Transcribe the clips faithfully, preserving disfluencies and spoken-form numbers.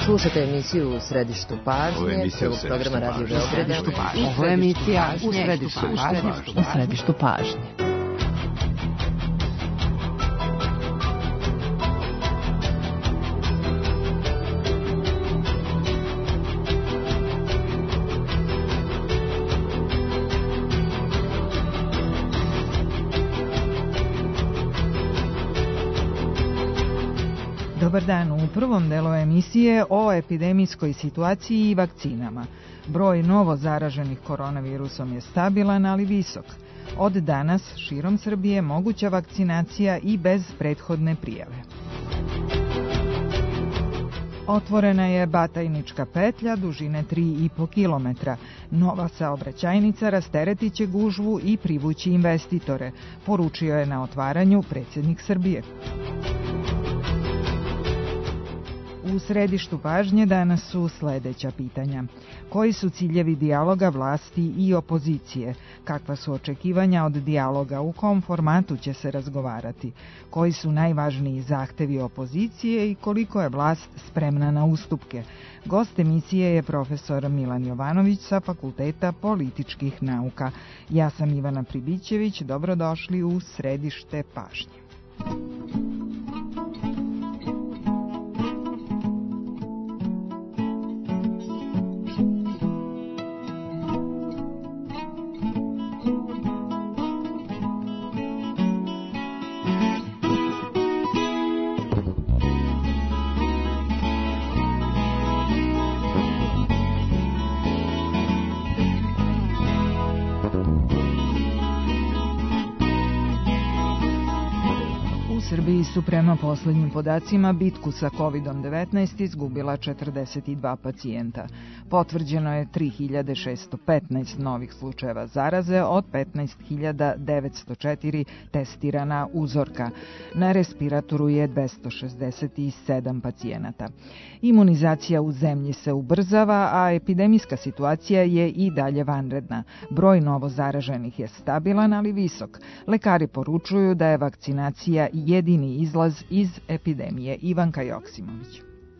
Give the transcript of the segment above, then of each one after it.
Slušajte emisiju U središtu pažnje, celog programa Radio Beograda. Ovo je emisija U središtu pažnje. U središtu pažnje. Dobar dan, u prvom delu emisije o epidemijskoj situaciji i vakcinama. Broj novo zaraženih koronavirusom je stabilan, ali visok. Od danas širom Srbije moguća vakcinacija i bez prethodne prijave. Otvorena je Batajnička petlja dužine tri i po kilometra. Nova saobraćajnica rasteretit će gužvu i privući investitore, poručio je na otvaranju predsjednik Srbije. U središtu pažnje danas su sledeća pitanja. Koji su ciljevi dijaloga vlasti i opozicije? Kakva su očekivanja od dijaloga? U kom formatu će se razgovarati? Koji su najvažniji zahtevi opozicije i koliko je vlast spremna na ustupke? Gost emisije je profesor Milan Jovanović sa Fakulteta političkih nauka. Ja sam Ivana Pribićević, dobrodošli u središte pažnje. Srbiji su prema poslednjim podacima bitku sa kovid devetnaest izgubila četrdeset dva pacijenta. Potvrđeno je tri hiljade šesto petnaest novih slučajeva zaraze od petnaest hiljada devetsto četiri testirana uzorka. Na respiratoru je dvesta šezdeset sedam pacijenata. Imunizacija u zemlji se ubrzava, a epidemijska situacija je i dalje vanredna. Broj novo zaraženih je stabilan, ali visok. Lekari poručuju da je vakcinacija jedini izlaz iz epidemije. Ivanka Joksimović.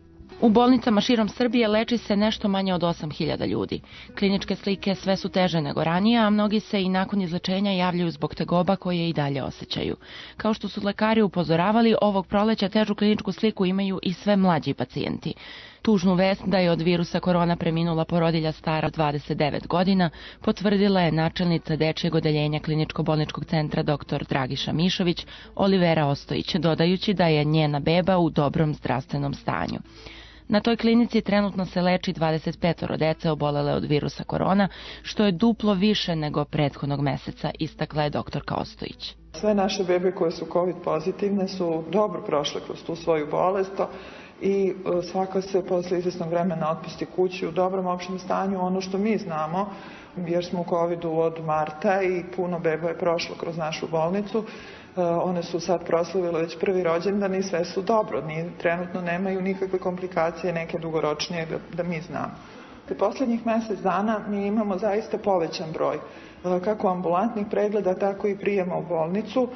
U bolnicama širom Srbije leči se nešto manje od osam hiljada ljudi. Kliničke slike sve su teže nego ranije, a mnogi se i nakon izlečenja javljaju zbog tegoba koje i dalje osjećaju. Kao što su lekari upozoravali, ovog proleća težu kliničku sliku imaju i sve mlađi pacijenti. Tužnu vest da je od virusa korona preminula porodilja stara dvadeset devet godina potvrdila je načelnica dečijeg odeljenja kliničko-bolničkog centra dr Dragiša Mišović, Olivera Ostojić, dodajući da je njena beba u dobrom zdravstvenom stanju. Na toj klinici trenutno se leči dvadeset pet dece obolele od virusa korona, što je duplo više nego prethodnog meseca, istakla je doktorka Ostojić. Sve naše bebe koje su COVID pozitivne su dobro prošle kroz tu svoju bolest i svaka se posle izvesnog vremena otpusti kući u dobrom opštem stanju. Ono što mi znamo, jer smo u covidu od marta i puno beba je prošlo kroz našu bolnicu, one su sad proslavile već prvi rođendan i sve su dobro. Ni, trenutno nemaju nikakve komplikacije, neke dugoročnije da, da mi znamo. Te poslednjih mesec dana mi imamo zaista povećan broj kako ambulantnih pregleda, tako i prijema u bolnicu.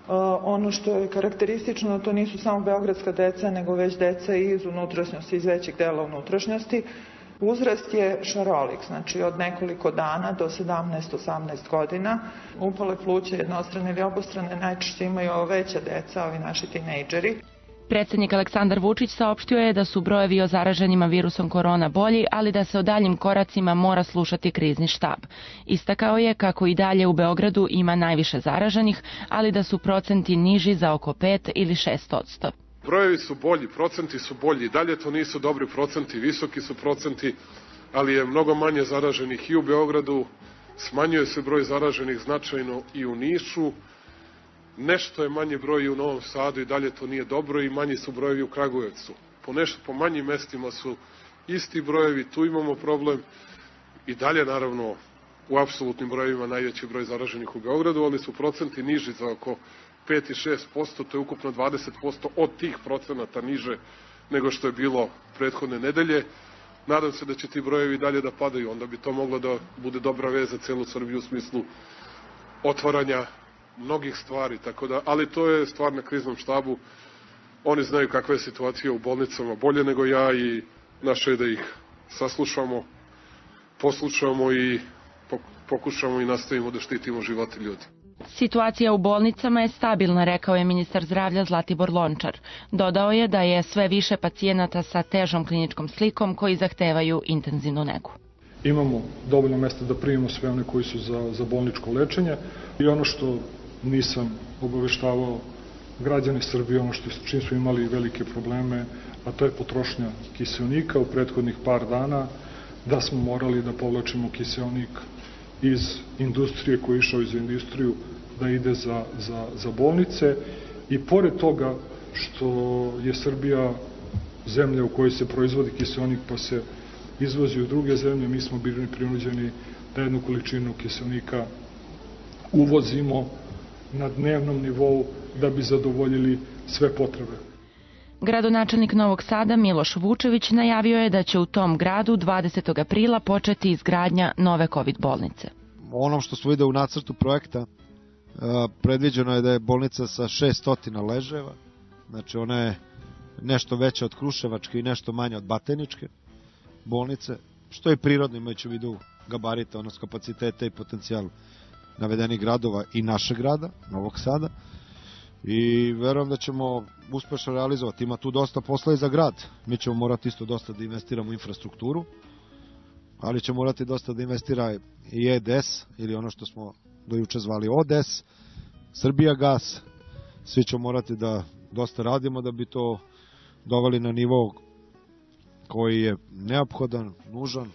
Ono što je karakteristično, to nisu samo beogradska deca, nego već deca iz unutrašnjosti, iz većeg dela unutrašnjosti. Uzrast je šarolik, znači od nekoliko dana do sedamnaest osamnaest godina. Upale pluća jednostrane ili obostrane najčešće imaju veća deca, ovi naši tinejdžeri. Predsjednik Aleksandar Vučić saopštio je da su brojevi o zaraženima virusom korona bolji, ali da se o daljim koracima mora slušati krizni štab. Istakao je kako i dalje u Beogradu ima najviše zaraženih, ali da su procenti niži za oko pet ili šest odsto. Brojevi su bolji, procenti su bolji, dalje to nisu dobri procenti, visoki su procenti, ali je mnogo manje zaraženih i u Beogradu, smanjuje se broj zaraženih značajno i u Nišu, nešto je manji broj i u Novom Sadu i dalje to nije dobro i manji su brojevi u Kragujevcu. Po, nešto, po manjim mestima su isti brojevi, tu imamo problem i dalje naravno u apsolutnim brojevima najveći broj zaraženih u Beogradu, ali su procenti niži za oko pet i šest posto, to je ukupno dvadeset posto od tih procenata niže nego što je bilo prethodne nedelje. Nadam se da će ti brojevi dalje da padaju, onda bi to moglo da bude dobra vez za celu Srbiju u smislu otvaranja mnogih stvari, tako da, ali to je stvar na kriznom štabu. Oni znaju kakva je situacija u bolnicama bolje nego ja i Naše je da ih saslušamo, poslušamo i pokušamo i nastavimo da štitimo živote ljudi. Situacija u bolnicama je stabilna, rekao je ministar zdravlja Zlatibor Lončar. Dodao je da je sve više pacijenata sa težom kliničkom slikom koji zahtevaju intenzivnu negu. Imamo dovoljno mesta da primimo sve one koji su za, za bolničko lečenje i ono što nisam obaveštavao građani Srbije, ono što čim smo imali velike probleme, a to je potrošnja kiseonika u prethodnih par dana, da smo morali da povlačimo kiseonik iz industrije koji je išao iz industriju da ide za, za, za bolnice i pored toga što je Srbija zemlja u kojoj se proizvodi kiseonik pa se izvozi u druge zemlje, mi smo bili prinuđeni da jednu količinu kiseonika uvozimo na dnevnom nivou da bi zadovoljili sve potrebe. Gradonačelnik Novog Sada Miloš Vučević najavio je da će u tom gradu dvadesetog aprila početi izgradnja nove kovid bolnice. Onom što smo vidio u nacrtu projekta, predviđeno je da je bolnica sa šesto leževa, znači ona je nešto veća od Kruševačke i nešto manja od Batajničke bolnice, što je prirodno imajući u vidu gabarita, odnosno kapaciteta i potencijal navedenih gradova i našeg grada, Novog Sada. I verujem da ćemo uspešno realizovati. Ima tu dosta posla i za grad. Mi ćemo morati isto dosta da investiramo u infrastrukturu, ali ćemo morati dosta da investira i E D S, ili ono što smo do juče zvali O D S, Srbijagas. Svi ćemo morati da dosta radimo da bi to doveli na nivo koji je neophodan, nužan,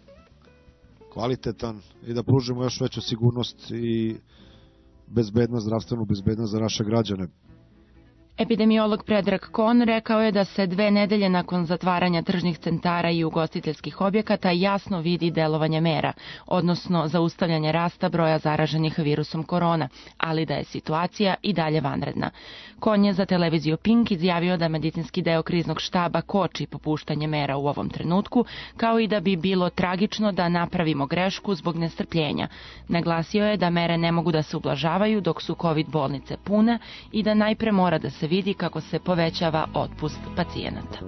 kvalitetan i da pružimo još veću sigurnost i bezbednost, zdravstvenu bezbednost za naše građane. Epidemiolog Predrag Kon rekao je da se dve nedelje nakon zatvaranja tržnih centara i ugostiteljskih objekata jasno vidi delovanje mera, odnosno zaustavljanje rasta broja zaraženih virusom korona, ali da je situacija i dalje vanredna. Kon je za televiziju Pink izjavio da medicinski deo kriznog štaba koči popuštanje mera u ovom trenutku, kao i da bi bilo tragično da napravimo grešku zbog nestrpljenja. Naglasio je da mere ne mogu da se ublažavaju dok su kovid bolnice pune i da najpre mora da se vidi kako se povećava otpust pacijenata.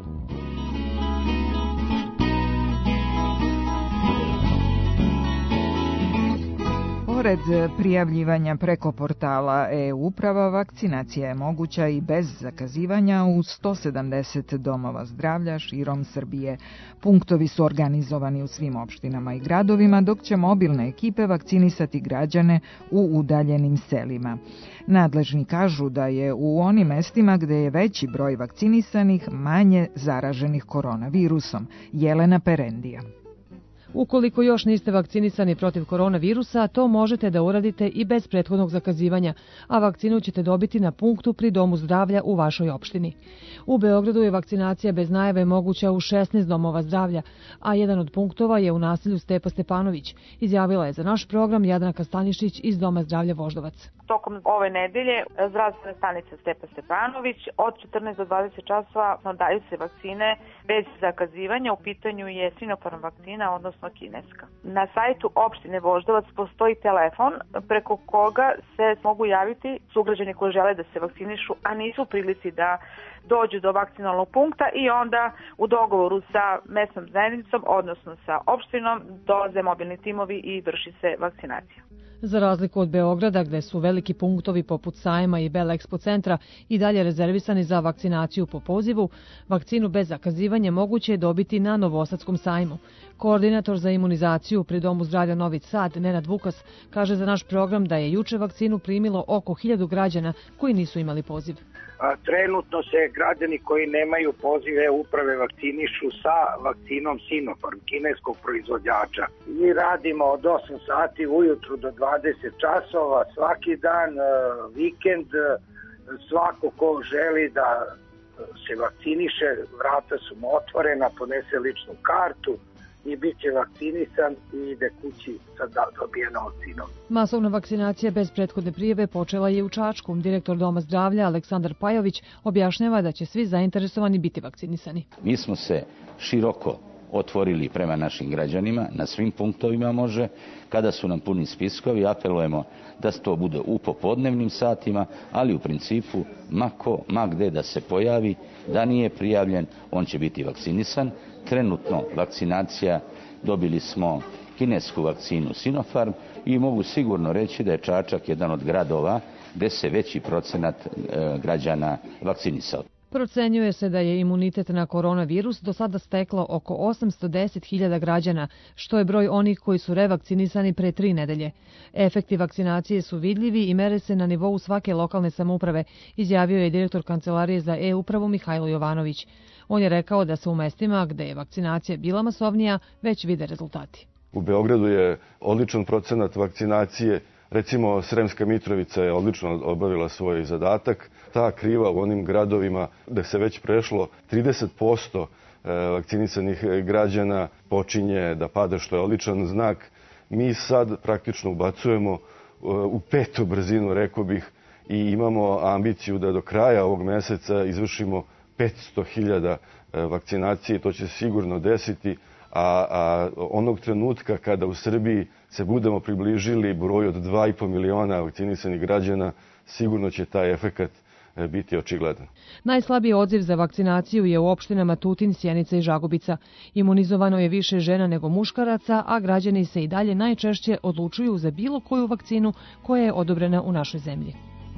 Pored prijavljivanja preko portala e-uprava, vakcinacija je moguća i bez zakazivanja u sto sedamdeset domova zdravlja širom Srbije. Punktovi su organizovani u svim opštinama i gradovima, dok će mobilne ekipe vakcinisati građane u udaljenim selima. Nadležni kažu da je u onim mestima gde je veći broj vakcinisanih manje zaraženih koronavirusom. Jelena Perendija. Ukoliko još niste vakcinisani protiv koronavirusa, to možete da uradite i bez prethodnog zakazivanja, a vakcinu ćete dobiti na punktu pri domu zdravlja u vašoj opštini. U Beogradu je vakcinacija bez najave moguća u šesnaest domova zdravlja, a jedan od punktova je u naselju Stepa Stepanović, izjavila je za naš program Jadranka Stanišić iz Doma zdravlja Voždovac. Tokom ove nedelje zdravstvena stanica Stepa Stepanović od četrnaest do dvadeset časova daju se vakcine bez zakazivanja. U pitanju je Sinopharm vakcina, odnosno kineska. Na sajtu opštine Voždovac postoji telefon preko koga se mogu javiti sugrađani koji žele da se vakcinišu, a nisu u prilici da dođu do vakcinalnog punkta i onda u dogovoru sa mesnom zajednicom, odnosno sa opštinom, dolaze mobilni timovi i vrši se vakcinacija. Za razliku od Beograda, gde su veliki punktovi poput Sajma i Bela Expo centra i dalje rezervisani za vakcinaciju po pozivu, vakcinu bez zakazivanja moguće je dobiti na Novosadskom sajmu. Koordinator za imunizaciju pri Domu zdravlja Novi Sad, Nenad Vukas, kaže za naš program da je juče vakcinu primilo oko hiljadu građana koji nisu imali poziv. Trenutno se građani koji nemaju pozive uprave vakcinišu sa vakcinom Sinopharm, kineskog proizvođača. Mi radimo od osam sati ujutru do dvadeset časova, svaki dan, vikend, svako ko želi da se vakciniše, vrata su mu otvorena, ponese ličnu kartu i bit će vakcinisan i ide kući sa dobijenom vakcinom. Masovna vakcinacija bez prethodne prijave počela je u Čačku. Direktor Doma zdravlja Aleksandar Pajović objašnjava da će svi zainteresovani biti vakcinisani. Mi smo se široko otvorili prema našim građanima, na svim punktovima može, kada su nam puni spiskovi, apelujemo da to bude u popodnevnim satima, ali u principu ma ko, ma gde da se pojavi, da nije prijavljen, on će biti vakcinisan. Trenutno vakcinacija, dobili smo kinesku vakcinu Sinopharm i mogu sigurno reći da je Čačak jedan od gradova gde se veći procenat građana vakcinisao. Procenjuje se da je imunitet na koronavirus do sada steklo oko osamsto deset hiljada građana, što je broj onih koji su revakcinisani pre tri nedelje. Efekti vakcinacije su vidljivi i mere se na nivou svake lokalne samouprave, izjavio je direktor Kancelarije za e-upravu Mihajlo Jovanović. On je rekao da se u mestima gde je vakcinacija bila masovnija već vide rezultati. U Beogradu je odličan procenat vakcinacije. Recimo, Sremska Mitrovica je odlično obavila svoj zadatak. Ta kriva u onim gradovima gde se već prešlo trideset posto vakcinisanih građana počinje da pada, što je odličan znak. Mi sad praktično ubacujemo u petu brzinu, rekao bih, i imamo ambiciju da do kraja ovog meseca izvršimo petsto hiljada vakcinacije. To će se sigurno desiti. A, a onog trenutka kada u Srbiji se budemo približili broju od dva i po miliona vakcinisanih građana, sigurno će taj efekat biti očigledan. Najslabiji odziv za vakcinaciju je u opštinama Tutin, Sjenica i Žagubica. Imunizovano je više žena nego muškaraca, a građani se i dalje najčešće odlučuju za bilo koju vakcinu koja je odobrena u našoj zemlji.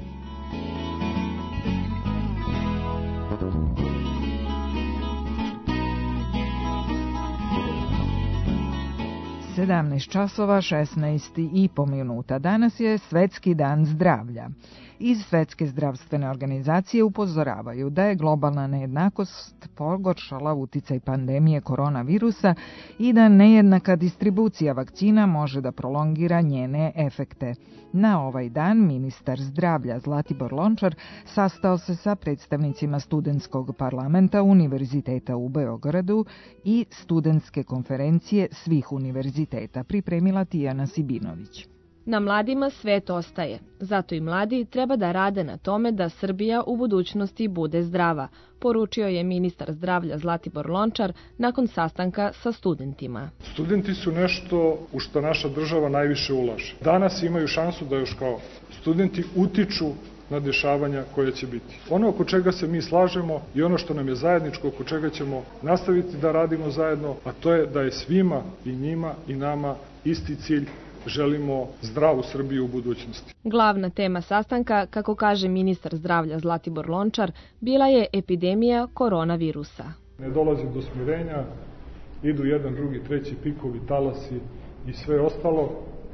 sedamnaest časova šesnaest i po minuta. Danas je Svetski dan zdravlja. Iz Svetske zdravstvene organizacije upozoravaju da je globalna nejednakost pogoršala uticaj pandemije koronavirusa i da nejednaka distribucija vakcina može da prolongira njene efekte. Na ovaj dan ministar zdravlja Zlatibor Lončar sastao se sa predstavnicima studentskog parlamenta Univerziteta u Beogradu i studentske konferencije svih univerziteta, pripremila Tijana Sibinović. Na mladima svet ostaje, zato i mladi treba da rade na tome da Srbija u budućnosti bude zdrava, poručio je ministar zdravlja Zlatibor Lončar nakon sastanka sa studentima. Studenti su nešto u što naša država najviše ulaže. Danas imaju šansu da još kao studenti utiču na dešavanja koja će biti. Ono oko čega se mi slažemo i ono što nam je zajedničko, oko čega ćemo nastaviti da radimo zajedno, a to je da je svima i njima i nama isti cilj. Želimo zdravu Srbiju u budućnosti. Glavna tema sastanka, kako kaže ministar zdravlja Zlatibor Lončar, bila je epidemija koronavirusa. Ne dolazi do smirenja, idu jedan, drugi, treći pikovi, talasi i sve ostalo,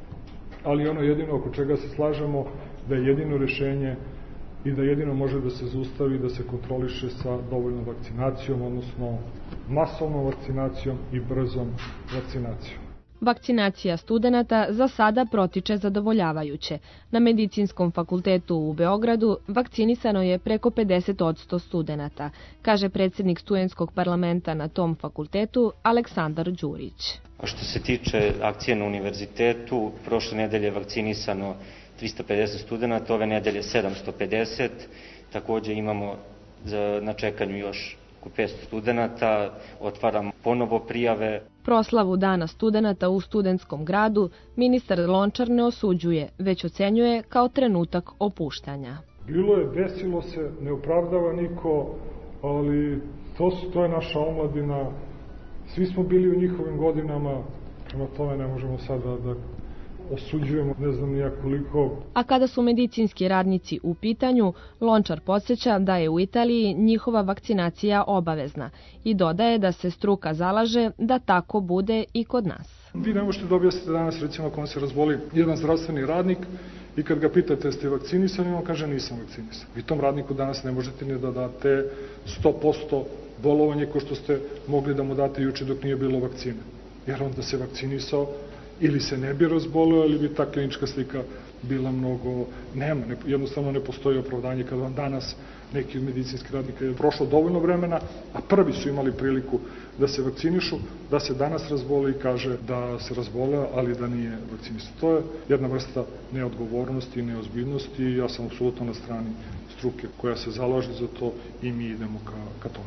ali ono jedino oko čega se slažemo da je jedino rešenje i da jedino može da se zaustavi, da se kontroliše sa dovoljnom vakcinacijom, odnosno masovnom vakcinacijom i brzom vakcinacijom. Vakcinacija studenata za sada protiče zadovoljavajuće. Na Medicinskom fakultetu u Beogradu vakcinisano je preko pedeset posto studenata, kaže predsjednik studentskog parlamenta na tom fakultetu Aleksandar Đurić. A što se tiče akcije na univerzitetu, prošle nedelje je vakcinisano trista pedeset studenata, ove nedelje sedamsto pedeset. Takođe imamo na čekanju još oko petsto studenata, otvaramo ponovo prijave. Proslavu Dana studenata u studentskom gradu ministar Lončar ne osuđuje, već ocenjuje kao trenutak opuštanja. Bilo je, desilo se, ne opravdava niko, ali to, su, to je naša omladina. Svi smo bili u njihovim godinama, prema tome ne možemo sada da osuđujemo, ne znam nija koliko. A kada su medicinski radnici u pitanju, Lončar podsjeća da je u Italiji njihova vakcinacija obavezna i dodaje da se struka zalaže da tako bude i kod nas. Vi ne možete da objasnite danas, recimo, ako vam se razboli jedan zdravstveni radnik i kad ga pitate jeste vakcinisani, on kaže nisam vakcinisan. Vi tom radniku danas ne možete ni da date sto posto bolovanje ko što ste mogli da mu date juče dok nije bilo vakcine. Jer onda se vakcinisao, ili se ne bi razboleo, ili bi ta klinička slika bila mnogo... Nema, ne, jednostavno ne postoji opravdanje kada vam danas neki od medicinskih radnika je prošlo dovoljno vremena, a prvi su imali priliku da se vakcinišu, da se danas razbole i kaže da se razboleo, ali da nije vakcinisan. To je jedna vrsta neodgovornosti i neozbiljnosti i ja sam apsolutno na strani struke koja se zalaže za to i mi idemo ka, ka tome.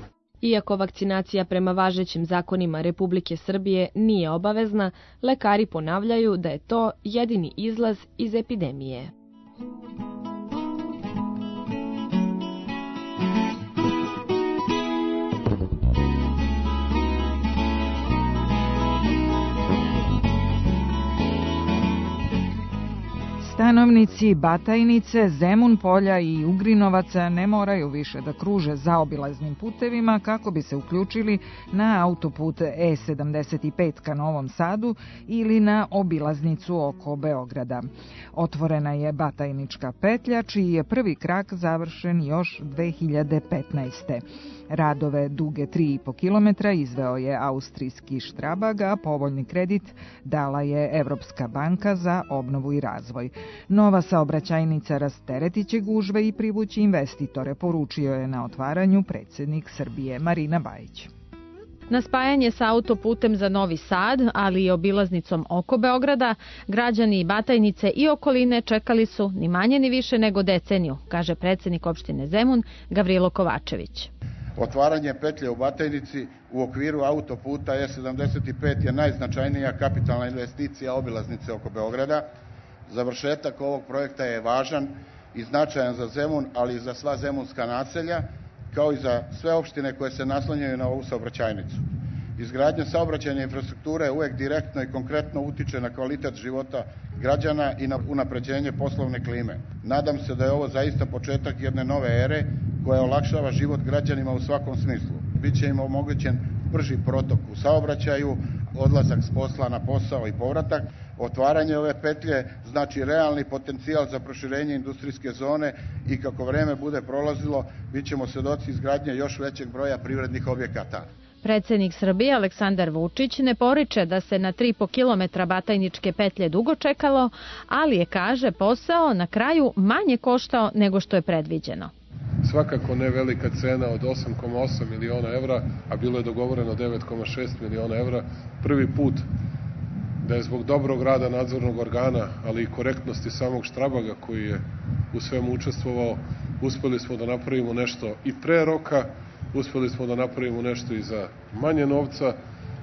Iako vakcinacija prema važećim zakonima Republike Srbije nije obavezna, lekari ponavljaju da je to jedini izlaz iz epidemije. Stanovnici Batajnice, Zemun polja i Ugrinovaca ne moraju više da kruže zaobilaznim putevima kako bi se uključili na autoput E sedamdeset pet ka Novom Sadu ili na obilaznicu oko Beograda. Otvorena je Batajnička petlja, čiji je prvi krak završen još dve hiljade petnaeste. Radove duge tri i po kilometra izveo je austrijski Strabag, a povoljni kredit dala je Evropska banka za obnovu i razvoj. Nova saobraćajnica rasteretiće gužve i privući investitore, poručio je na otvaranju predsjednik Srbije Marina Bajić. Na spajanje sa autoputem za Novi Sad, ali i obilaznicom oko Beograda, građani Batajnice i okoline čekali su ni manje ni više nego deceniju, kaže predsjednik opštine Zemun Gavrilo Kovačević. Otvaranje petlje u Batajnici u okviru autoputa E sedamdeset pet je najznačajnija kapitalna investicija obilaznice oko Beograda. Završetak ovog projekta je važan i značajan za Zemun, ali i za sva zemunska naselja, kao i za sve opštine koje se naslanjaju na ovu saobraćajnicu. Izgradnja saobraćajne infrastrukture uvek direktno i konkretno utiče na kvalitet života građana i na unapređenje poslovne klime. Nadam se da je ovo zaista početak jedne nove ere koja olakšava život građanima u svakom smislu. Biće im omogućen brži protok u saobraćaju, odlazak s posla na posao i povratak. Otvaranje ove petlje znači realni potencijal za proširenje industrijske zone i kako vreme bude prolazilo, bit ćemo svedoci izgradnje još većeg broja privrednih objekata. Predsjednik Srbije Aleksandar Vučić ne poriče da se na tri i po kilometra Batajničke petlje dugo čekalo, ali je, kaže, posao na kraju manje koštao nego što je predviđeno. Svakako ne velika cena od osam zarez osam miliona evra, a bilo je dogovoreno devet zarez šest miliona evra. Prvi put da je zbog dobrog rada nadzornog organa, ali i korektnosti samog Štrabaga koji je u svemu učestvovao, uspeli smo da napravimo nešto i pre roka, uspeli smo da napravimo nešto i za manje novca,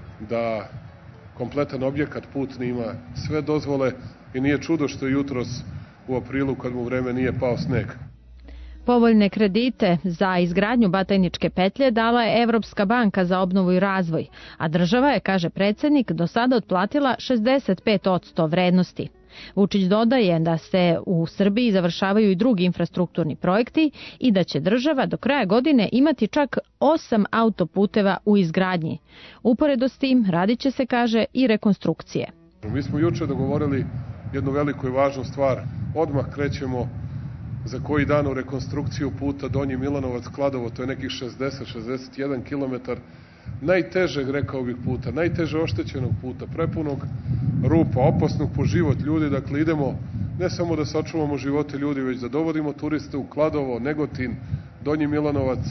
da kompletan objekat putni ima sve dozvole i nije čudo što je jutros u aprilu kad mu vreme nije pao sneg. Povoljne kredite za izgradnju Batajničke petlje dala je Evropska banka za obnovu i razvoj, a država je, kaže predsjednik, do sada otplatila šezdeset pet posto vrednosti. Vučić dodaje da se u Srbiji završavaju i drugi infrastrukturni projekti i da će država do kraja godine imati čak osam autoputeva u izgradnji. Uporedo s tim radit će se, kaže, i rekonstrukcije. Mi smo juče dogovorili jednu veliku i važnu stvar. Odmah krećemo za koji dan u rekonstrukciju puta Donji Milanovac-Kladovo, to je nekih šezdeset do šezdeset jedan kilometar najtežeg, rekao bih, puta, najteže oštećenog puta, prepunog rupa, opasnog po život ljudi. Dakle, idemo ne samo da sačuvamo živote ljudi, već da dovodimo turiste u Kladovo, Negotin, Donji Milanovac,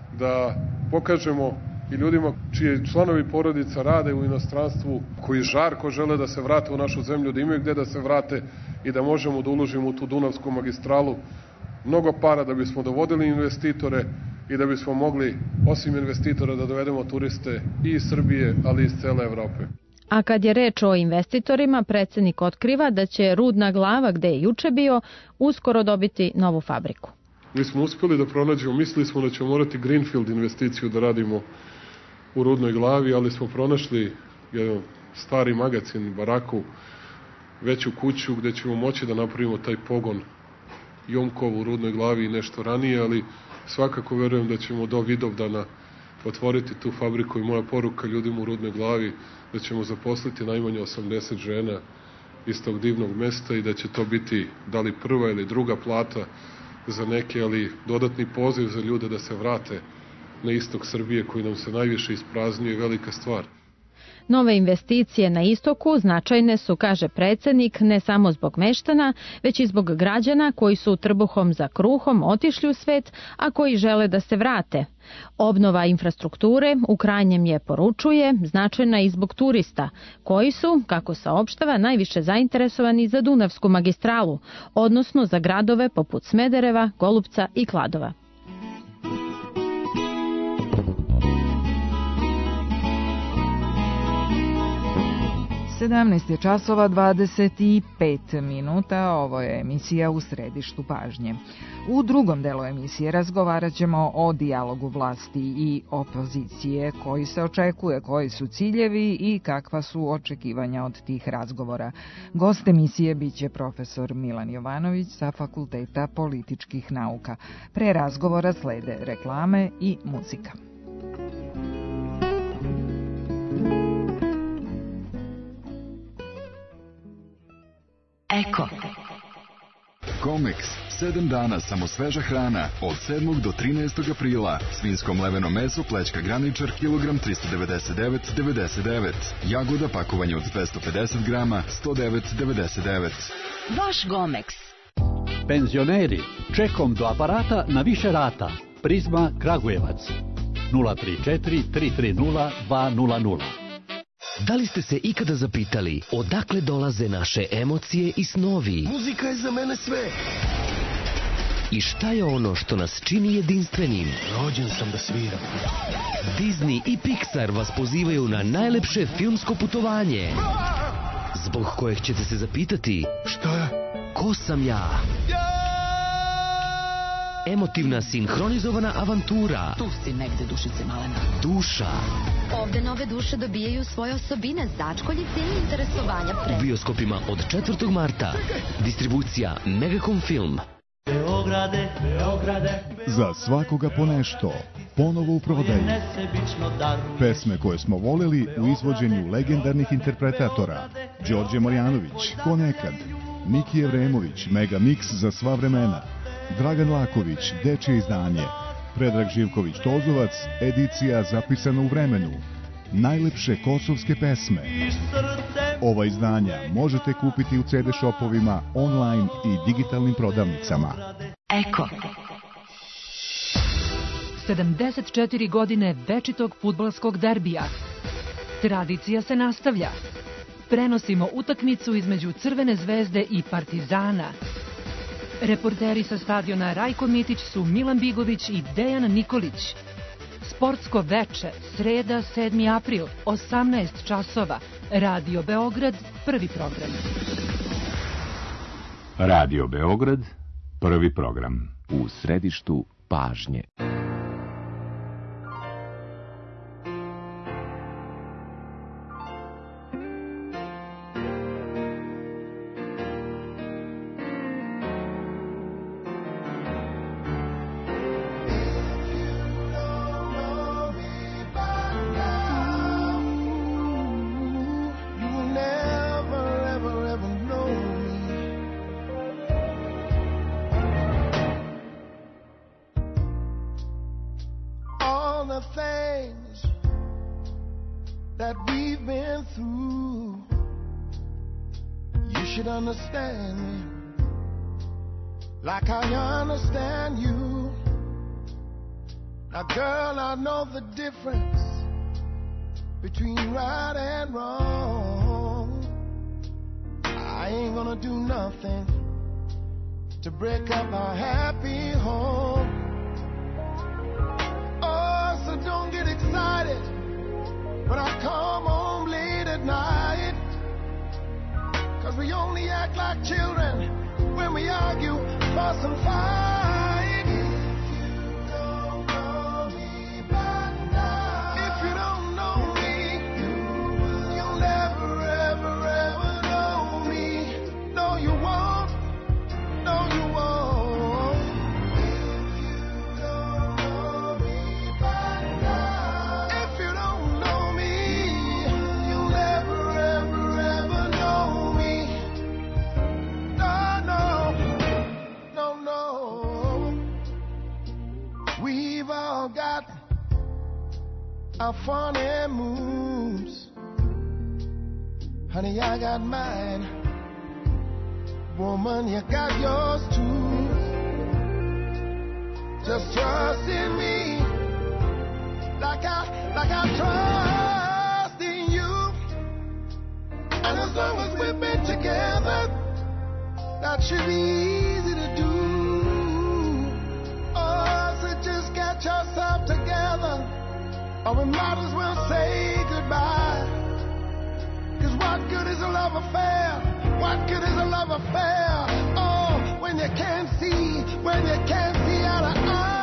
da pokažemo i ljudima čije članovi porodica rade u inostranstvu, koji žarko žele da se vrate u našu zemlju, da imaju gde da se vrate i da možemo da uložimo u tu Dunavsku magistralu mnogo para da bismo dovodili investitore i da bismo mogli, osim investitora, da dovedemo turiste i iz Srbije, ali i iz cele Evrope. A kad je reč o investitorima, predsjednik otkriva da će Rudna Glava, gde je juče bio, uskoro dobiti novu fabriku. Mi smo uspeli da pronađemo, mislili smo da ćemo morati greenfield investiciju da radimo u Rudnoj Glavi, ali smo pronašli jedan stari magacin, baraku, veću kuću gde ćemo moći da napravimo taj pogon Jomkov u Rudnoj Glavi i nešto ranije, ali svakako verujem da ćemo do Vidovdana otvoriti tu fabriku i moja poruka ljudima u Rudnoj Glavi da ćemo zaposliti najmanje osamdeset žena iz tog divnog mesta i da će to biti da li prva ili druga plata za neke, ali dodatni poziv za ljude da se vrate na istok Srbije koji nam se najviše ispraznio i velika stvar. Nove investicije na istoku značajne su, kaže predsjednik, ne samo zbog meštana, već i zbog građana koji su trbuhom za kruhom otišli u svet, a koji žele da se vrate. Obnova infrastrukture u krajnjem je, poručuje, značajna i zbog turista, koji su, kako saopštava, najviše zainteresovani za Dunavsku magistralu, odnosno za gradove poput Smedereva, Golupca i Kladova. sedamnaest je časova dvadeset pet minuta, ovo je emisija U središtu pažnje. U drugom delu emisije razgovarat ćemo o dijalogu vlasti i opozicije, koji se očekuje, koji su ciljevi i kakva su očekivanja od tih razgovora. Gost emisije biće profesor Milan Jovanović sa Fakulteta političkih nauka. Pre razgovora slede reklame i muzika. Eko. Komeks, sedam dana samo sveža hrana, od sedmog do trinaestog aprila. Svinjsko mleveno meso, plećka graničar, kilogram tristo devedeset devet zarez devedeset devet. Jagoda, pakovanje od dvesta pedeset grama, sto devet zarez devedeset devet. Vaš Gomeks. Penzioneri, čekom do aparata na više rata. Prizma Kragujevac. nula tri četiri tri tri nula dva nula nula. Da li ste se ikada zapitali odakle dolaze naše emocije i snovi? Muzika je za mene sve. I šta je ono što nas čini jedinstvenim? Rođen sam da sviram. Disney i Pixar vas pozivaju na najlepše filmsko putovanje, zbog kojeg ćete se zapitati: šta je? Ko sam ja? Emotivna sinhronizovana avantura. Tu si negde, dušice malena. Duša. Ovde nove duše dobijaju svoje osobine, začkoljice i interesovanja pre. U bioskopima od četvrtog marta. Distribucija Megacom Film. Beograde, Beograde. Za svakoga po nešto. Ponovo u prodaju. Pesme koje smo voleli u izvođenju legendarnih interpretatora. Đorđe Marjanović, Ko nekad. Miki Evremović, Mega Mix za sva vremena. Dragan Laković, dečje izdanje. Predrag Živković Tozovac, edicija zapisana u vremenu. Najlepše kosovske pesme. Ova izdanja možete kupiti u ce de shopovima, online i digitalnim prodavnicama. Eko. sedamdeset četiri godine večitog fudbalskog derbija. Tradicija se nastavlja. Prenosimo utakmicu između Crvene zvezde i Partizana. Reporteri sa stadiona Rajko Mitić su Milan Bigović i Dejan Nikolić. Sportsko veče, sreda sedmi april, osamnaest časova. Radio Beograd, prvi program. Radio Beograd, prvi program. U središtu pažnje. Understand me like I understand you. Now, girl, I know the difference between right and wrong. I ain't gonna do nothing to break up our happy home. Oh, so don't get excited when I come home late at night. Cause we only act like children when we argue, fuss and fight. If you don't know me by now, if you don't know me, you'll never, ever, ever know me. No, you won't. No, you won't. If you don't know me by now, if you don't know me, you'll never, ever, ever know me. We've all got our funny moves. Honey, I got mine. Woman, you got yours too. Just trust in me like I, like I trust in you. And as long as we've been together, that should be easy to do. Get yourself together, or we might as well say goodbye. Cause what good good is a love affair? What good is a love affair? Oh, when you can't see, when you can't see out of eye.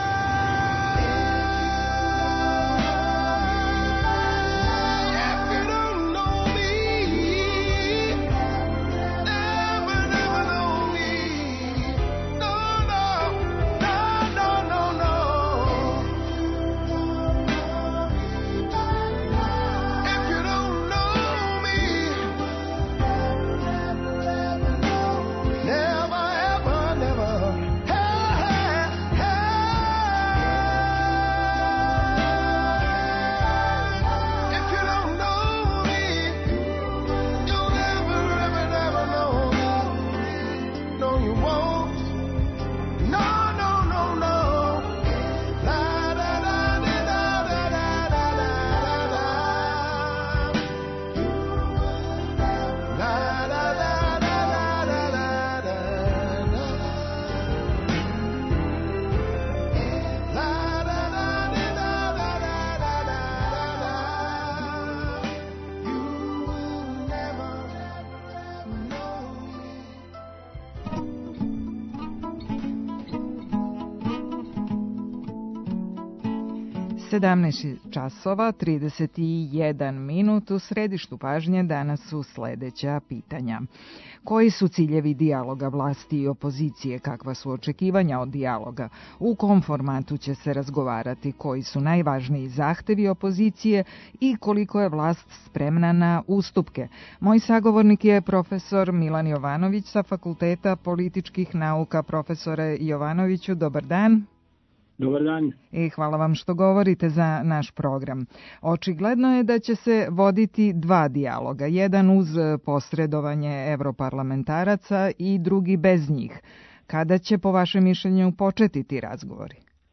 sedamnaest časova trideset jedan minut. U središtu pažnje danas su sledeća pitanja. Koji su ciljevi dijaloga vlasti i opozicije? Kakva su očekivanja od dijaloga? U kom formatu će se razgovarati? Koji su najvažniji zahtevi opozicije i koliko je vlast spremna na ustupke? Moj sagovornik je profesor Milan Jovanović sa Fakulteta političkih nauka. Profesore Jovanoviću, dobar dan. Dobar dan. I hvala vam što govorite za naš program. Očigledno je da će se voditi dva dijaloga, jedan uz posredovanje evroparlamentaraca i drugi bez njih. Kada će, po vašem mišljenju, početi ti razgovori?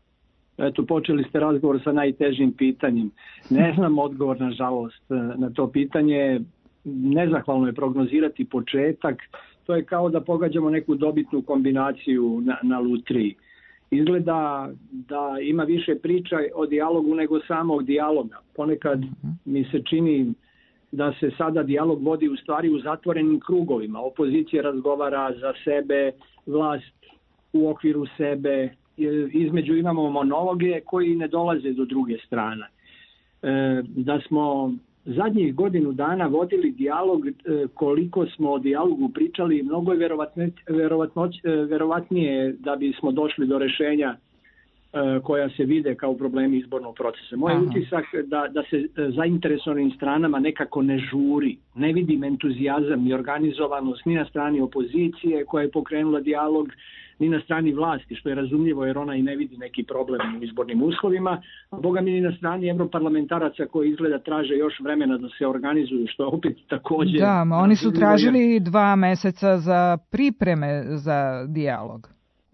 Eto, počeli ste razgovor sa najtežim pitanjem. Ne znam odgovor, nažalost, na to pitanje. Nezahvalno je prognozirati početak. To je kao da pogađamo neku dobitnu kombinaciju na, na lutriji. Izgleda da ima više priča o dijalogu nego samog dijaloga. Ponekad mi se čini da se sada dijalog vodi u stvari u zatvorenim krugovima. Opozicija razgovara za sebe, vlast u okviru sebe. Između imamo monologe koji ne dolaze do druge strane. Da smo zadnjih godinu dana vodili dijalog, koliko smo o dijalogu pričali, mnogo je verovatnije da bismo došli do rešenja koja se vide kao problemi izbornog procesa. Moj utisak da, da se zainteresovanim stranama nekako ne žuri, ne vidim entuzijazam i organizovanost ni na strani opozicije koja je pokrenula dijalog, ni na strani vlasti, što je razumljivo jer ona i ne vidi neki problem u izbornim uslovima, a boga mi ni na strani evroparlamentaraca koji izgleda traže još vremena da se organizuju, što opet također... Da, ma oni su tražili dva meseca za pripreme za dijalog.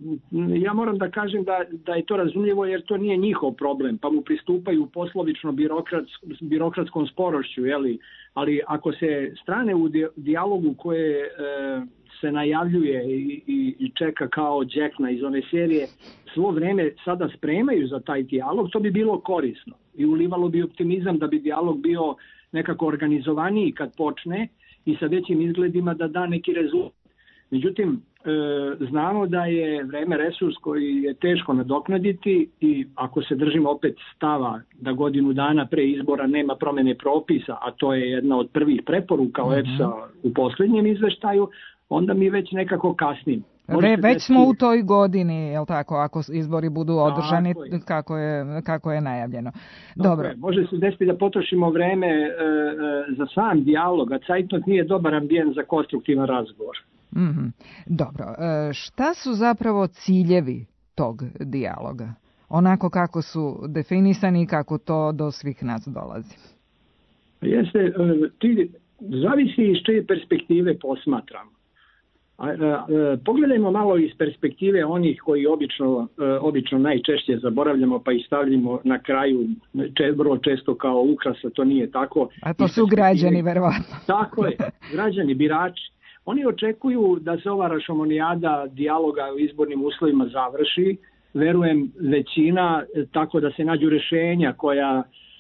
Ja moram da kažem da, da je to razumljivo jer to nije njihov problem, pa mu pristupaju poslovično birokrats, birokratskom sporošću, jeli? Ali ako se strane u dijalogu koje... E, se najavljuje i, i, i čeka kao Jackna iz ove serije, svo vreme sada spremaju za taj dijalog, to bi bilo korisno i ulivalo bi optimizam da bi dijalog bio nekako organizovaniji kad počne i sa većim izgledima da da neki rezultat. Međutim, e, znamo da je vreme resurs koji je teško nadoknaditi i ako se držimo opet stava da godinu dana pre izbora nema promene propisa, a to je jedna od prvih preporuka o E P S-a u posljednjem izveštaju, onda mi već nekako kasnim. Re, već smo u toj godini, je li tako, ako izbori budu održani je. Kako, je, kako je najavljeno. Dobro. Dobro. Može se desiti da potrošimo vreme e, e, za sam dijalog, a cajtnot nije dobar ambijent za konstruktivan razgovor. Mm-hmm. Dobro. E, šta su zapravo ciljevi tog dijaloga? Onako kako su definisani i kako to do svih nas dolazi? Jeste, e, ti, zavisi iz čije perspektive posmatramo. A, a, a, pogledajmo malo iz perspektive onih koji obično, a, obično najčešće zaboravljamo pa i stavljamo na kraju če, vrlo često kao ukrasa, to nije tako. A to su građani, verovatno. Tako je, građani, birači. Oni očekuju da se ova rašomonijada dijaloga u izbornim uslovima završi, verujem većina, tako da se nađu rešenja koja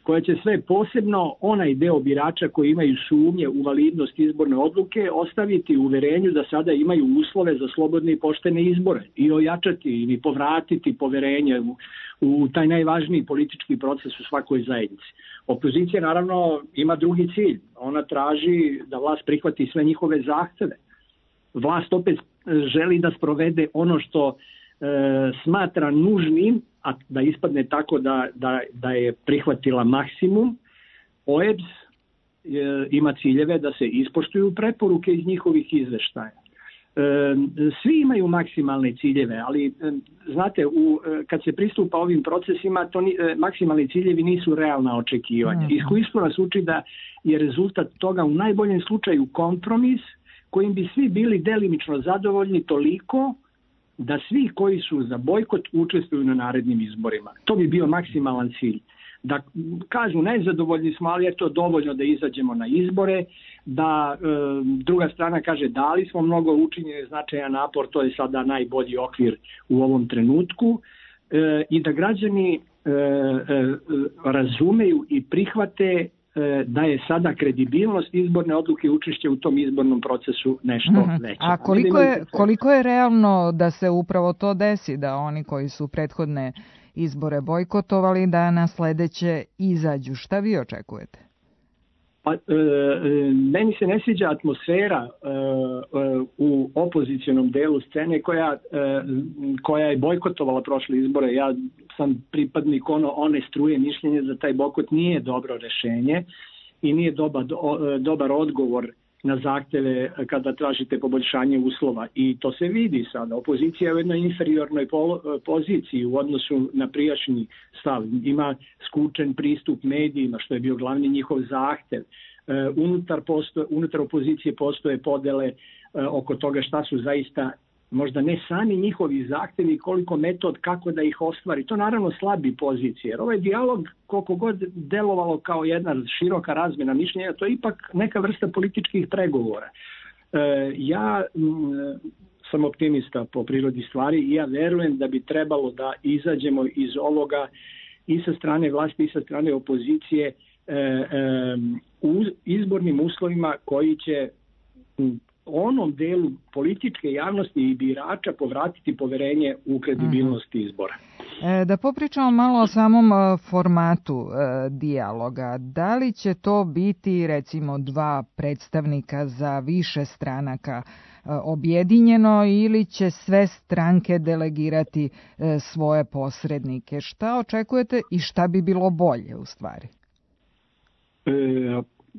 koja će sve posebno onaj deo birača koji imaju sumnje u validnost izborne odluke ostaviti u uverenju da sada imaju uslove za slobodne i poštene izbore i ojačati ili povratiti poverenje u, u taj najvažniji politički proces u svakoj zajednici. Opozicija naravno ima drugi cilj. Ona traži da vlast prihvati sve njihove zahteve. Vlast opet želi da sprovede ono što e, smatra nužnim, a da ispadne tako da, da, da je prihvatila maksimum. O E B S e, ima ciljeve da se ispoštuju preporuke iz njihovih izveštaja. E, svi imaju maksimalne ciljeve, ali e, znate, u, e, kad se pristupa ovim procesima, to ni, e, maksimalni ciljevi nisu realna očekivanja. Iskustvo nas uči da je rezultat toga u najboljem slučaju kompromis kojim bi svi bili delimično zadovoljni toliko da svi koji su za bojkot učestvuju na narednim izborima. To bi bio maksimalan cilj. Da kažu nezadovoljni smo, ali je to dovoljno da izađemo na izbore, da e, druga strana kaže dali smo mnogo, učinjen značajan napor, to je sada najbolji okvir u ovom trenutku e, i da građani e, e, razumeju i prihvate da je sada kredibilnost izborne odluke i učešće u tom izbornom procesu nešto mm-hmm. veće. A koliko je, koliko je realno da se upravo to desi, da oni koji su prethodne izbore bojkotovali, da na sledeće izađu? Šta vi očekujete? Pa, e, meni se ne sviđa atmosfera e, u opozicionom delu scene koja, e, koja je bojkotovala prošle izbore. Ja sam pripadnik ono, one struje mišljenja da taj bojkot nije dobro rešenje i nije dobar, dobar odgovor na zahteve kada tražite poboljšanje uslova. I to se vidi sada. Opozicija je u jednoj inferiornoj poziciji u odnosu na prijašnji stav. Ima skučen pristup medijima, što je bio glavni njihov zahtev. Unutar, postoje, unutar opozicije postoje podele oko toga šta su zaista možda ne sami njihovi zahtevi, koliko metod kako da ih ostvari. To naravno slabi pozicije. Jer ovaj dijalog, koliko god delovalo kao jedna široka razmjena mišljenja, to je ipak neka vrsta političkih pregovora. E, ja m, sam optimista po prirodi stvari i ja verujem da bi trebalo da izađemo iz ovoga i sa strane vlasti i sa strane opozicije e, e, u izbornim uslovima koji će m, onom delu političke javnosti i birača povratiti poverenje u kredibilnost izbora. E, da popričamo malo o samom formatu e, dijaloga. Da li će to biti recimo dva predstavnika za više stranaka e, objedinjeno ili će sve stranke delegirati e, svoje posrednike? Šta očekujete i šta bi bilo bolje u stvari? E,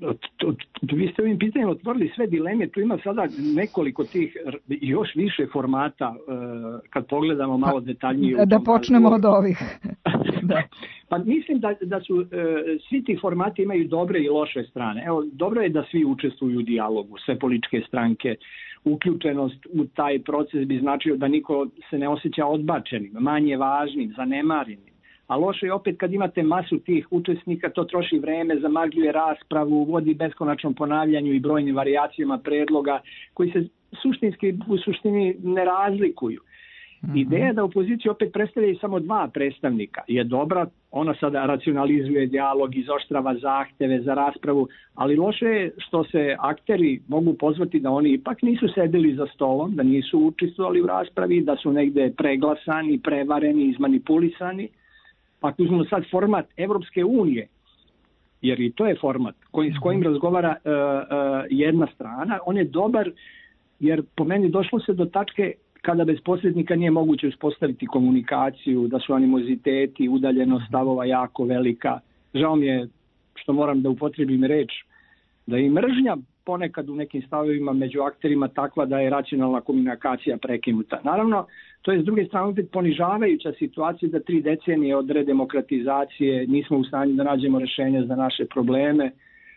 Vi ste ovim pitanjem otvorili sve dileme, tu ima sada nekoliko tih još više formata kad pogledamo malo detaljnije. Da, da počnemo od ovih. Da. Pa mislim da, da su svi ti formati imaju dobre i loše strane. Evo, dobro je da svi učestvuju u dijalogu, sve političke stranke. Uključenost u taj proces bi značio da niko se ne osjeća odbačenim, manje važnim, zanemarenim. A loše je opet kad imate masu tih učesnika, to troši vreme, zamagljuje raspravu, vodi beskonačnom ponavljanju i brojnim varijacijama predloga koji se suštinski u suštini ne razlikuju. Mm-hmm. Ideja da opoziciju opet predstavljaju samo dva predstavnika je dobra, ona sada racionalizuje dijalog, izoštrava zahteve za raspravu, ali loše je što se akteri mogu pozvati da oni ipak nisu sedeli za stolom, da nisu učestvovali u raspravi, da su negde preglasani, prevareni, izmanipulisani. Ako uzmemo sad format Evropske unije, jer i to je format koji, s kojim razgovara uh, uh, jedna strana, on je dobar jer po meni došlo se do tačke kada bez posrednika nije moguće uspostaviti komunikaciju, da su animoziteti, udaljenost stavova jako velika. Žao mi je što moram da upotrebim reč, da i mržnja ponekad u nekim stavovima među akterima takva da je racionalna komunikacija prekinuta. Naravno, to je s druge strane opet ponižavajuća situacija da tri decenije od redemokratizacije nismo u stanju da nađemo rešenje za naše probleme,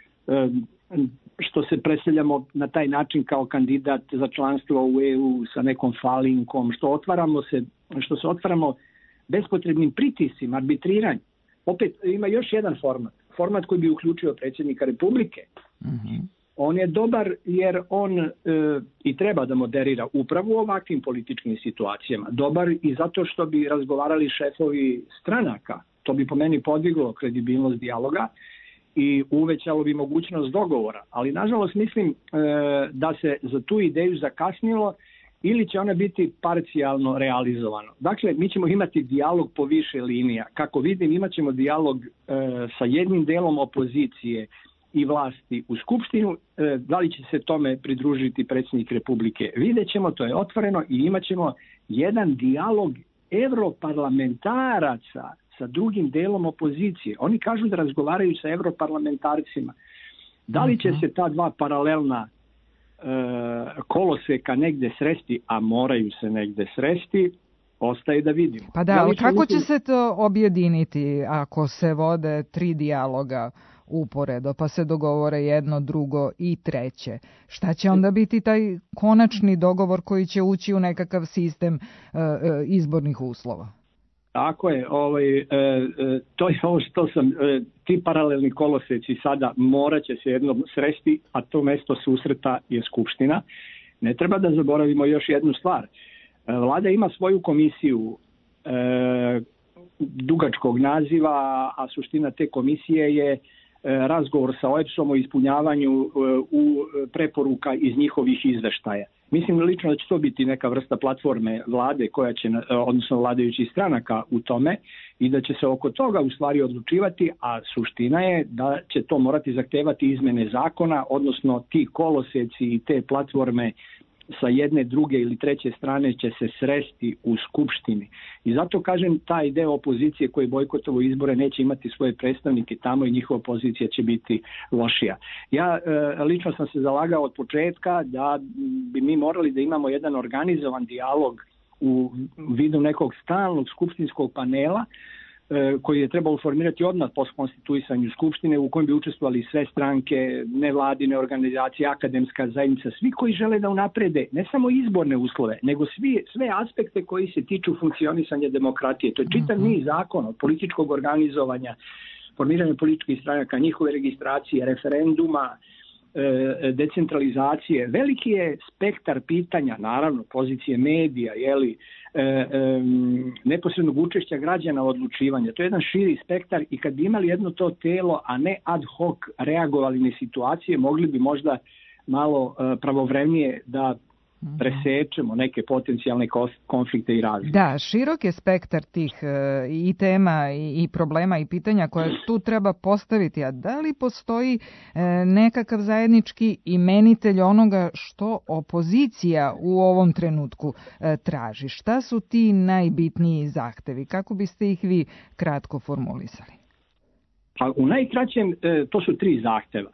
što se predstavljamo na taj način kao kandidat za članstvo u E U sa nekom falinkom, što otvaramo se, što se otvaramo bespotrebnim pritiscima, arbitriranjem. Opet ima još jedan format, format koji bi uključio predsjednika Republike. Mm-hmm. On je dobar jer on e, i treba da moderira upravo u ovakvim političkim situacijama. Dobar i zato što bi razgovarali šefovi stranaka. To bi po meni podiglo kredibilnost dijaloga i uvećalo bi mogućnost dogovora. Ali nažalost mislim e, da se za tu ideju zakasnilo ili će ona biti parcijalno realizovano. Dakle, mi ćemo imati dijalog po više linija. Kako vidim, imat ćemo dijalog e, sa jednim delom opozicije i vlasti u Skupštinu. E, da li će se tome pridružiti predsjednik Republike? Vidjet ćemo, to je otvoreno, i imat ćemo jedan dijalog evroparlamentaraca sa drugim delom opozicije. Oni kažu da razgovaraju sa evroparlamentarcima. Da li će se ta dva paralelna e, koloseka negde sresti, a moraju se negde sresti, ostaje da vidimo. Pa da, ali kako će se to objediniti ako se vode tri dijaloga uporedo, pa se dogovore jedno, drugo i treće? Šta će onda biti taj konačni dogovor koji će ući u nekakav sistem e, e, izbornih uslova? Tako je, ovaj, e, e, to je ovo što sam, e, ti paralelni koloseci sada morat će se jednom sresti, a to mesto susreta je Skupština. Ne treba da zaboravimo još jednu stvar. E, Vlada ima svoju komisiju e, dugačkog naziva, a suština te komisije je razgovor sa O E B S-om o ispunjavanju u preporuka iz njihovih izveštaja. Mislim lično da će to biti neka vrsta platforme vlade koja će, odnosno vladajućih stranaka u tome, i da će se oko toga u stvari odlučivati, a suština je da će to morati zahtevati izmene zakona, odnosno ti koloseci i te platforme sa jedne, druge ili treće strane će se sresti u Skupštini. I zato kažem, taj deo opozicije koji bojkotovo izbore neće imati svoje predstavnike tamo i njihova pozicija će biti lošija. Ja e, lično sam se zalagao od početka da bi mi morali da imamo jedan organizovan dijalog u vidu nekog stalnog skupštinskog panela koji je trebalo formirati odmah po konstituisanju Skupštine, u kojem bi učestvovali sve stranke, nevladine organizacije, akademska zajednica, svi koji žele da unaprede ne samo izborne uslove, nego svi, sve aspekte koji se tiču funkcionisanja demokratije. To je čitav niz zakona, od političkog organizovanja, formiranja političkih stranaka, njihove registracije, referenduma, decentralizacije. Veliki je spektar pitanja, naravno, pozicije medija, jeli, e, e, neposrednog učešća građana u odlučivanju. To je jedan širi spektar i kad bi imali jedno to telo, a ne ad hoc reagovali na situacije, mogli bi možda malo e, pravovremnije da presečemo neke potencijalne konflikte i razlike. Da, širok je spektar tih e, i tema i, i problema i pitanja koje tu treba postaviti, a da li postoji e, nekakav zajednički imenitelj onoga što opozicija u ovom trenutku e, traži? Šta su ti najbitniji zahtevi? Kako biste ih vi kratko formulisali? Pa u najkraćem e, to su tri zahteva.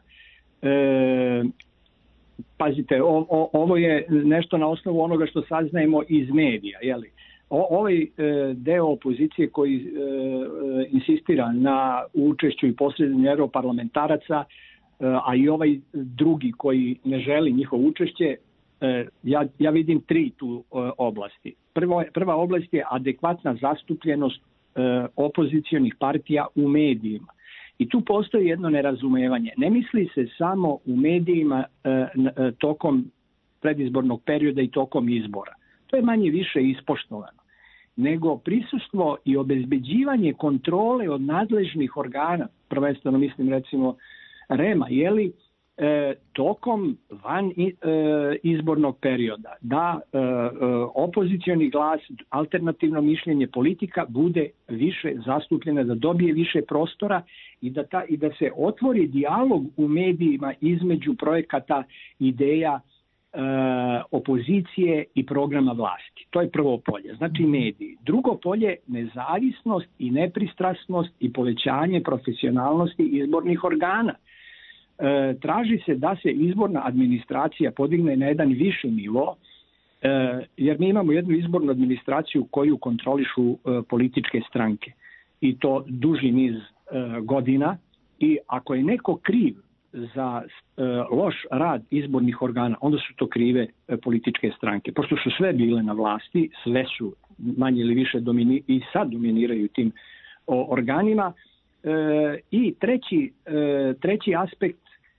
E, Pazite, o, o, ovo je nešto na osnovu onoga što saznajemo iz medija. Jeli? O, ovaj e, deo opozicije koji e, insistira na učešću i posredovanju europarlamentaraca, e, a i ovaj drugi koji ne želi njihovo učešće, e, ja, ja vidim tri tu e, oblasti. Prvo, prva oblast je adekvatna zastupljenost e, opozicionih partija u medijima. I tu postoji jedno nerazumevanje. Ne misli se samo u medijima e, e, tokom predizbornog perioda i tokom izbora. To je manje više ispoštovano. Nego prisustvo i obezbeđivanje kontrole od nadležnih organa, prvenstveno mislim recimo REM-a, jeli, e, tokom van e, izbornog perioda, da e, e, opozicioni glas, alternativno mišljenje, politika bude više zastupljena, da dobije više prostora i da, ta, i da se otvori dijalog u medijima između projekata, ideja, e, opozicije i programa vlasti. To je prvo polje, znači mediji. Drugo polje, nezavisnost i nepristrasnost i povećanje profesionalnosti izbornih organa. E, traži se da se izborna administracija podigne na jedan viši nivo, e, jer mi imamo jednu izbornu administraciju koju kontrolišu e, političke stranke i to duži niz e, godina, i ako je neko kriv za e, loš rad izbornih organa, onda su to krive e, političke stranke. Pošto su sve bile na vlasti, sve su manje ili više domini, i sad dominiraju tim o, organima. E, I treći, e, treći aspekt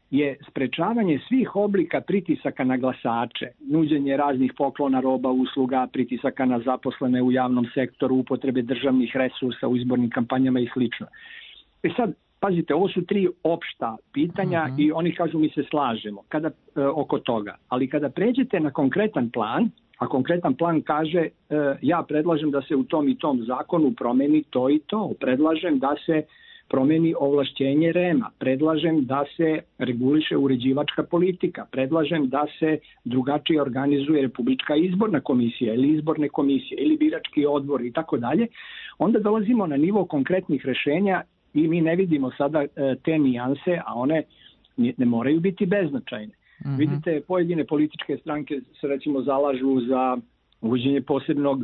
je sprečavanje svih oblika pritisaka na glasače, nuđenje raznih poklona, roba, usluga, pritisaka na zaposlene u javnom sektoru, upotrebe državnih resursa u izbornim kampanjama i slično. E sad, pazite, ovo su tri opšta pitanja uh-huh. i oni kažu mi se slažemo kada, e, oko toga, ali kada pređete na konkretan plan, a konkretan plan kaže e, ja predlažem da se u tom i tom zakonu promeni to i to, predlažem da se promeni ovlašćenje R E M-a, predlažem da se reguliše uređivačka politika, predlažem da se drugačije organizuje Republička izborna komisija ili izborne komisije ili birački odbor i tako dalje, onda dolazimo na nivo konkretnih rešenja i mi ne vidimo sada te nijanse, a one ne moraju biti beznačajne. Mm-hmm. Vidite, pojedine političke stranke se recimo zalažu za uvođenje posebnog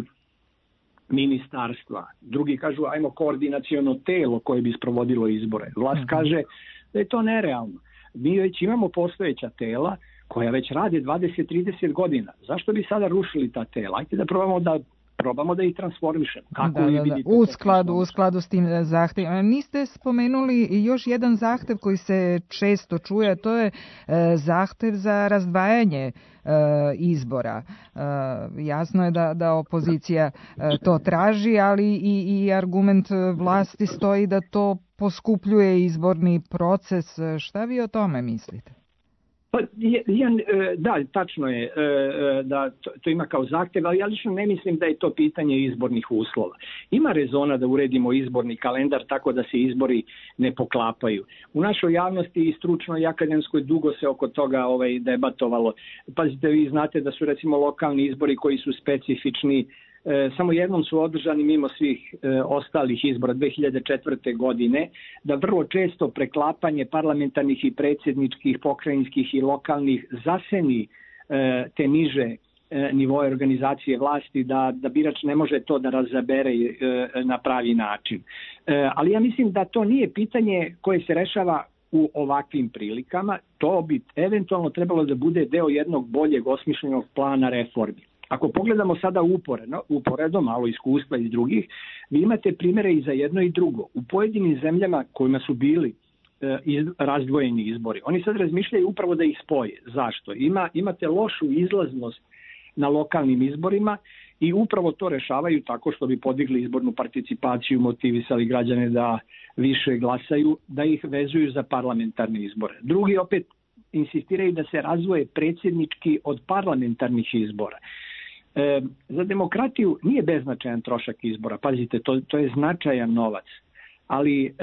ministarstva. Drugi kažu ajmo koordinaciono telo koje bi sprovodilo izbore. Vlast mm-hmm. kaže da je to nerealno. Mi već imamo postojeća tela koja već rade dvadeset do trideset godina. Zašto bi sada rušili ta tela? Ajde da probamo da probamo da ih transformišemo. Kako da, vi da, vidite? Da. U skladu, u skladu s tim zahtjevima. Niste spomenuli još jedan zahtev koji se često čuje, to je zahtev za razdvajanje izbora. Jasno je da, da opozicija to traži, ali i, i argument vlasti stoji da to poskupljuje izborni proces. Šta vi o tome mislite? Pa, ja, da, tačno je da to, to ima kao zahtjev, ali ja lično ne mislim da je to pitanje izbornih uslova. Ima rezona da uredimo izborni kalendar tako da se izbori ne poklapaju. U našoj javnosti i stručnoj i akademskoj dugo se oko toga ovaj, debatovalo. Pazite, vi znate da su recimo lokalni izbori koji su specifični, E, samo jednom su održani mimo svih e, ostalih izbora dve hiljade četvrte. godine, da vrlo često preklapanje parlamentarnih i predsjedničkih, pokrajinskih i lokalnih zaseni e, te niže e, nivoje organizacije vlasti, da, da birač ne može to da razabere e, na pravi način. E, ali ja mislim da to nije pitanje koje se rešava u ovakvim prilikama, to bi eventualno trebalo da bude deo jednog boljeg osmišljenog plana reformi. Ako pogledamo sada uporedno, uporedo, malo iskustva iz drugih, vi imate primjere i za jedno i drugo. U pojedinim zemljama kojima su bili e, iz, razdvojeni izbori, oni sad razmišljaju upravo da ih spoje. Zašto? Ima, imate lošu izlaznost na lokalnim izborima i upravo to rešavaju tako što bi podigli izbornu participaciju, motivisali građane da više glasaju, da ih vezuju za parlamentarne izbore. Drugi opet insistiraju da se razvoje predsjednički od parlamentarnih izbora. E, za demokratiju nije beznačajan trošak izbora, pazite, to, to je značajan novac, ali e,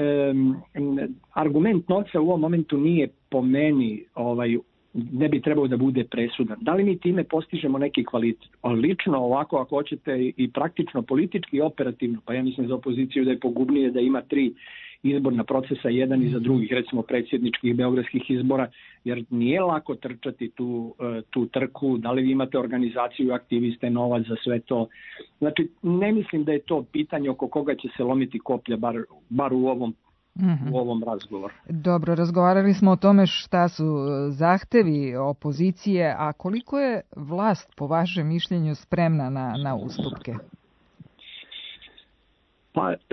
argument novca u ovom momentu nije po meni, ovaj, ne bi trebao da bude presudan. Da li mi time postižemo neki kvalitet? Lično ovako, ako hoćete, i praktično, politički i operativno, pa ja mislim za opoziciju da je pogubnije da ima tri izborna procesa, jedan iza drugih, recimo predsjedničkih beogradskih izbora, jer nije lako trčati tu, tu trku, da li vi imate organizaciju, aktiviste, novac za sve to. Znači, ne mislim da je to pitanje oko koga će se lomiti koplja, bar, bar u ovom Mm-hmm. u ovom razgovoru. Dobro, razgovarali smo o tome šta su zahtevi opozicije, a koliko je vlast po vašem mišljenju spremna na, na ustupke? Pa, e,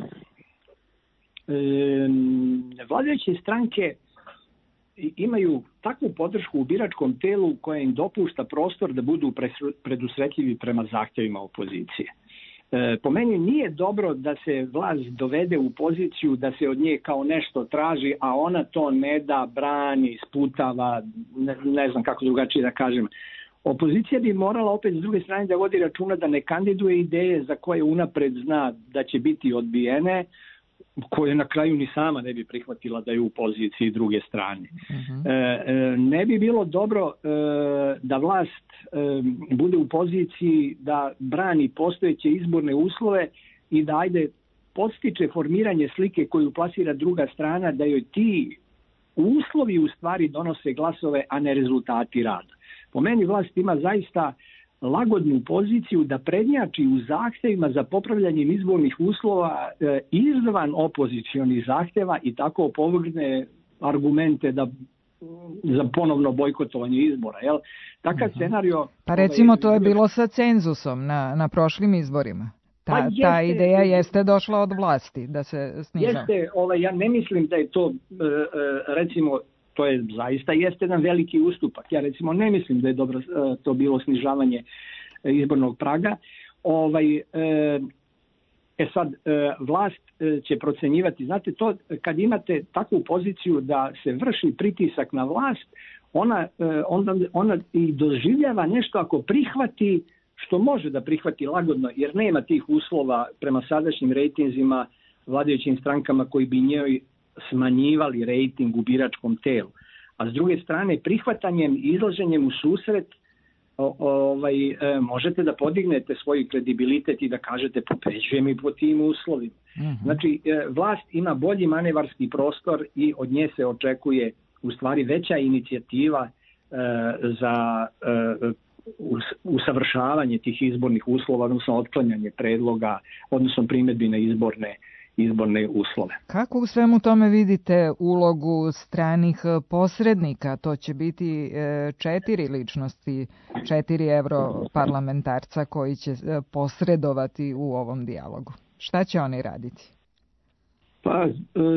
e, vladajuće stranke imaju takvu podršku u biračkom telu koja im dopušta prostor da budu predusretljivi prema zahtjevima opozicije. E, po meni nije dobro da se vlast dovede u poziciju da se od nje kao nešto traži, a ona to ne da, brani, sputava, ne, ne znam kako drugačije da kažem. Opozicija bi morala opet s druge strane da vodi računa da ne kandiduje ideje za koje unapred zna da će biti odbijene, koje na kraju ni sama ne bi prihvatila da je u poziciji druge strane. Uh-huh. E, ne bi bilo dobro e, da vlast e, bude u poziciji da brani postojeće izborne uslove i da ajde podstiče formiranje slike koju plasira druga strana, da joj ti uslovi u stvari donose glasove, a ne rezultati rada. Po meni vlast ima zaista lagodnu poziciju da prednjači u zahtjevima za popravljanjem izbornih uslova e, izvan opozicionih zahtjeva i tako opovrgne argumente da za ponovno bojkotovanje izbora. Jel? Takav uh-huh. scenario... Pa recimo ovaj, to je bilo sa cenzusom na, na prošlim izborima. Ta, pa jeste, ta ideja jeste došla od vlasti da se sniža. Jeste, ovaj, ja ne mislim da je to recimo to je zaista jeste jedan veliki ustupak. Ja recimo ne mislim da je dobro to bilo snižavanje izbornog praga. Ovaj, e sad, vlast će procenjivati, znate, to kad imate takvu poziciju da se vrši pritisak na vlast, ona, onda, ona i doživljava nešto ako prihvati što može da prihvati lagodno, jer nema tih uslova prema sadašnjim rejtinzima vladajućim strankama koji bi njoj smanjivali rejting u biračkom telu. A s druge strane, prihvatanjem i izlaženjem u susret ovaj, možete da podignete svoj kredibilitet i da kažete pobeđujem i po tim uslovima. Mm-hmm. Znači, vlast ima bolji manevarski prostor i od nje se očekuje u stvari veća inicijativa e, za e, usavršavanje tih izbornih uslova, odnosno otklanjanje predloga, odnosno primjedbi na izborne izborne uslove. Kako u svemu tome vidite ulogu stranih posrednika? To će biti četiri ličnosti, četiri europarlamentarca koji će posredovati u ovom dijalogu. Šta će oni raditi? Pa,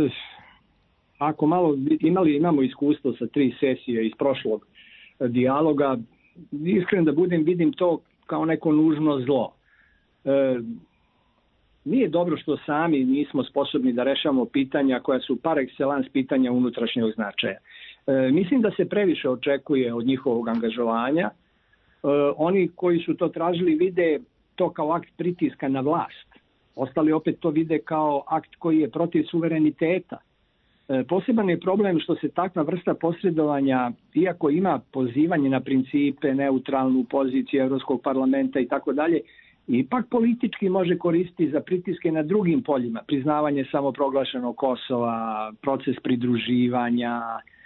ako malo imali, imamo iskustvo sa tri sesije iz prošlog dijaloga, iskreno da budem, vidim to kao neko nužno zlo. E, nije dobro što sami nismo sposobni da rešavamo pitanja koja su par excellence pitanja unutrašnjeg značaja. E, mislim da se previše očekuje od njihovog angažovanja. E, oni koji su to tražili vide to kao akt pritiska na vlast. Ostali opet to vide kao akt koji je protiv suvereniteta. Poseban je problem što se takva vrsta posredovanja, iako ima pozivanje na principe, neutralnu poziciju Evropskog parlamenta i tako dalje, ipak politički može koristiti za pritiske na drugim poljima, priznavanje samoproglašenog Kosova, proces pridruživanja,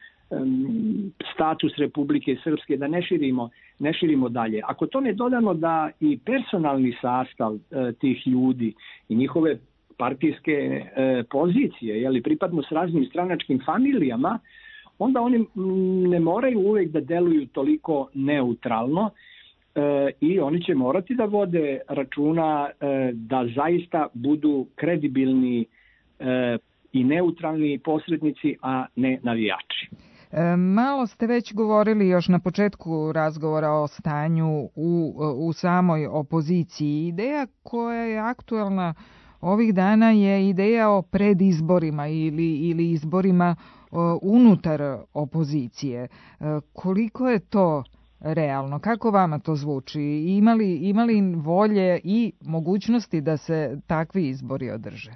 status Republike Srpske, da ne širimo, ne širimo dalje. Ako to ne dodamo da i personalni sastav tih ljudi i njihove partijske e, pozicije, jeli, pripadno s raznim stranačkim familijama, onda oni ne moraju uvek da deluju toliko neutralno e, i oni će morati da vode računa e, da zaista budu kredibilni e, i neutralni posrednici, a ne navijači. E, malo ste već govorili još na početku razgovora o stanju u, u samoj opoziciji. Ideja koja je aktuelna ovih dana je ideja o predizborima ili, ili izborima o, unutar opozicije. E, koliko je to realno? Kako vama to zvuči? Imali, imali volje i mogućnosti da se takvi izbori održe?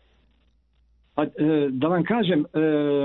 Pa, e, da vam kažem, e,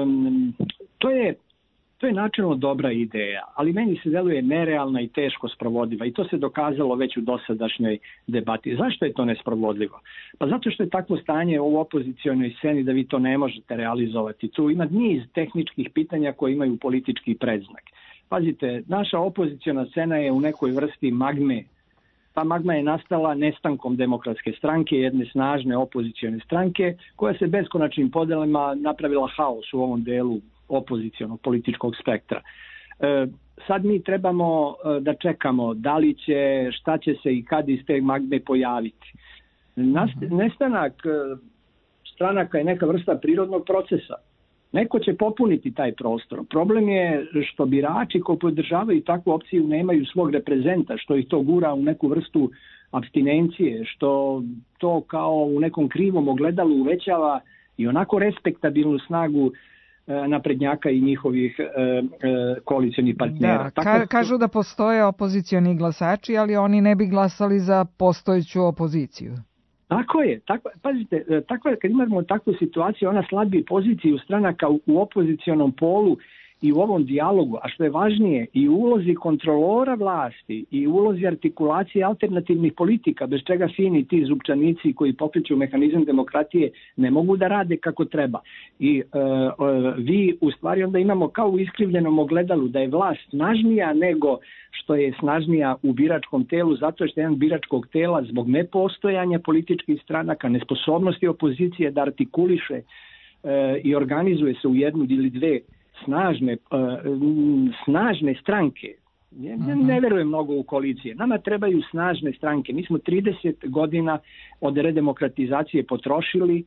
to je To je načelno dobra ideja, ali meni se deluje nerealna i teško sprovodiva i to se dokazalo već u dosadašnjoj debati. Zašto je to nesprovodljivo? Pa zato što je takvo stanje u opozicionoj sceni da vi to ne možete realizovati. Tu ima niz tehničkih pitanja koje imaju politički predznak. Pazite, naša opoziciona scena je u nekoj vrsti magme. Ta magma je nastala nestankom Demokratske stranke, jedne snažne opozicione stranke, koja se beskonačnim podelama napravila haos u ovom delu opozicionog političkog spektra. E, sad mi trebamo e, da čekamo da li će, šta će se i kad iz te magme pojaviti. Nast, nestanak e, stranaka je neka vrsta prirodnog procesa. Neko će popuniti taj prostor. Problem je što birači koji podržavaju takvu opciju nemaju svog reprezenta, što ih to gura u neku vrstu apstinencije, što to kao u nekom krivom ogledalu uvećava i onako respektabilnu snagu naprednjaka i njihovih e, e, koalicionih partnera. Da, ka, kažu da postoje opozicioni glasači, ali oni ne bi glasali za postojeću opoziciju. Tako je. Tako, pazite, tako, kad imamo takvu situaciju, ona slabi poziciju stranaka u, u opozicionom polu i u ovom dijalogu, a što je važnije, i u ulozi kontrolora vlasti i u ulozi artikulacije alternativnih politika, bez čega fini ti zupčanici koji pokreću mehanizam demokratije ne mogu da rade kako treba. I e, e, vi u stvari onda imamo kao u iskrivljenom ogledalu da je vlast snažnija nego što je snažnija u biračkom telu, zato što je jedan biračkog tela zbog nepostojanja političkih stranaka, nesposobnosti opozicije da artikuliše e, i organizuje se u jednu ili dve snažne, uh, snažne stranke. Ja uh-huh. ne verujem mnogo u koalicije. Nama trebaju snažne stranke. Mi smo trideset godina od redemokratizacije potrošili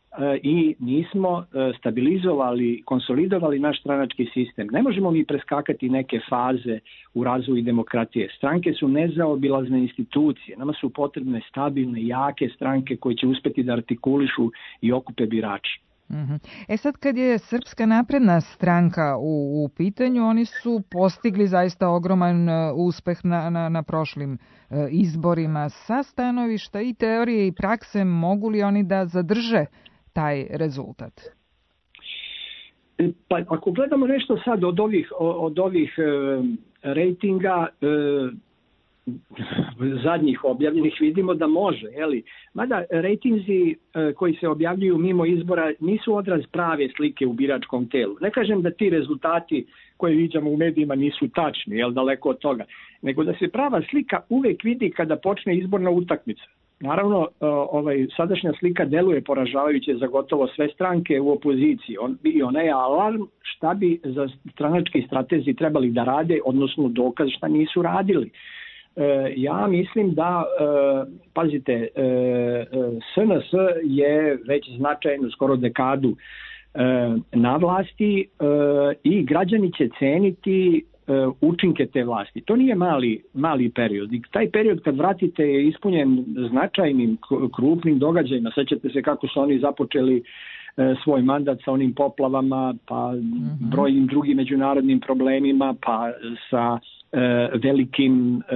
i nismo stabilizovali, konsolidovali naš stranački sistem. Ne možemo mi preskakati neke faze u razvoju demokratije. Stranke su nezaobilazne institucije. Nama su potrebne stabilne, jake stranke koje će uspeti da artikulišu i okupe birače. E sad kad je Srpska napredna stranka u, u pitanju, oni su postigli zaista ogroman uspeh na, na, na prošlim izborima. Sa stanovišta i teorije i prakse, mogu li oni da zadrže taj rezultat? Pa ako gledamo nešto sad od ovih, od ovih e, rejtinga e, zadnjih objavljenih, vidimo da može, jeli? Mada rejtinzi e, koji se objavljuju mimo izbora nisu odraz prave slike u biračkom telu. Ne kažem da ti rezultati koje viđamo u medijima nisu tačni, jel, daleko od toga, nego da se prava slika uvek vidi kada počne izborna utakmica. Naravno, ovaj, sadašnja slika deluje poražavajuće za gotovo sve stranke u opoziciji. On, i ona je alarm šta bi za stranački stratezi trebali da rade, odnosno dokaz šta nisu radili. E, ja mislim da, e, pazite, e, S N S je već značajno, skoro dekadu e, na vlasti e, i građani će ceniti učinke te vlasti. To nije mali, mali period. I taj period kad vratite je ispunjen značajnim, krupnim događajima. Sećate se kako su oni započeli e, svoj mandat sa onim poplavama, pa mm-hmm. brojnim drugim međunarodnim problemima, pa sa e, velikim, e,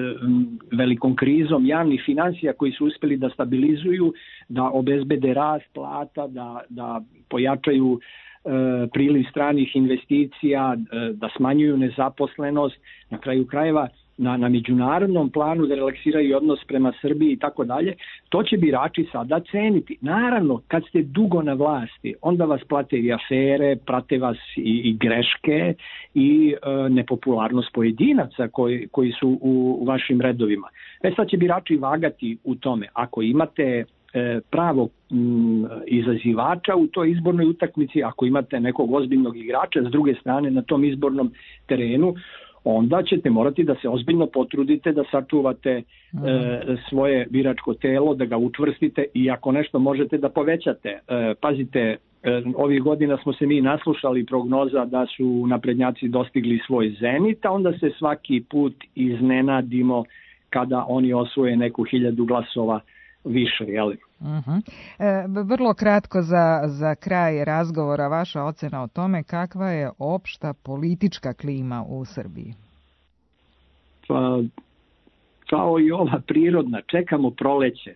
velikom krizom javnih finansija koji su uspeli da stabilizuju, da obezbede rast plata, da, da pojačaju priliv stranih investicija, da smanjuju nezaposlenost, na kraju krajeva na, na međunarodnom planu da relaksiraju odnos prema Srbiji i tako dalje, to će birači sada ceniti. Naravno, kad ste dugo na vlasti, onda vas plate i afere, prate vas i, i greške i e, nepopularnost pojedinaca koji, koji su u, u vašim redovima. E sad će birači vagati u tome. Ako imate pravog m, izazivača u toj izbornoj utakmici, ako imate nekog ozbiljnog igrača s druge strane na tom izbornom terenu, onda ćete morati da se ozbiljno potrudite da sačuvate e, svoje biračko telo, da ga učvrstite i ako nešto možete da povećate. E, pazite, e, ovih godina smo se mi naslušali prognoza da su naprednjaci dostigli svoj zenit, a onda se svaki put iznenadimo kada oni osvoje neku hiljadu glasova više, jeli? Uh-huh. E, vrlo kratko za, za kraj razgovora, vaša ocena o tome kakva je opšta politička klima u Srbiji? Pa, kao i ova prirodna, čekamo proleće.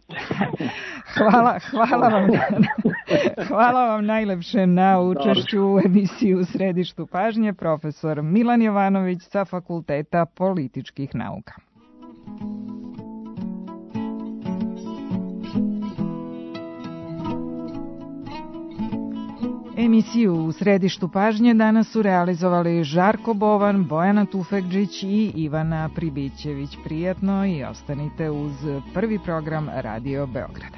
hvala, hvala, vam, hvala vam najlepše na učešću u emisiji U središtu pažnje, profesor Milan Jovanović sa Fakulteta političkih nauka. Emisiju U središtu pažnje danas su realizovali Žarko Bovan, Bojana Tufekđić i Ivana Pribićević. Prijatno i ostanite uz prvi program Radio Beograda.